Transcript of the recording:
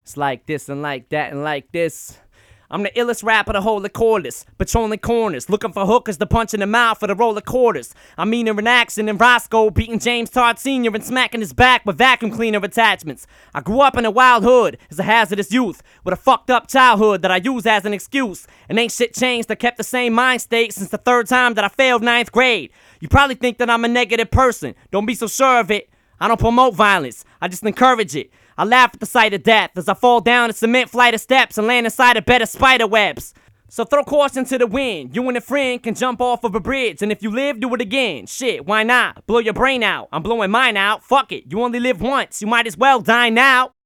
It's like this and like that and like this. I'm the illest rapper to hold the cordless, patrolling corners, looking for hookers to punch in the mouth for the roll of quarters. I'm meaner in action than Roscoe, beating James Todd Sr. and smacking his back with vacuum cleaner attachments. I grew up in a wild hood as a hazardous youth, with a fucked up childhood that I use as an excuse. And ain't shit changed, I kept the same mind state since the third time that I failed ninth grade. You probably think that I'm a negative person, don't be so sure of it. I don't promote violence, I just encourage it. I laugh at the sight of death as I fall down a cement flight of steps and land inside a bed of spider webs. So throw caution to the wind. You and a friend can jump off of a bridge, and if you live, do it again. Shit, why not? Blow your brain out. I'm blowing mine out. Fuck it. You only live once. You might as well die now.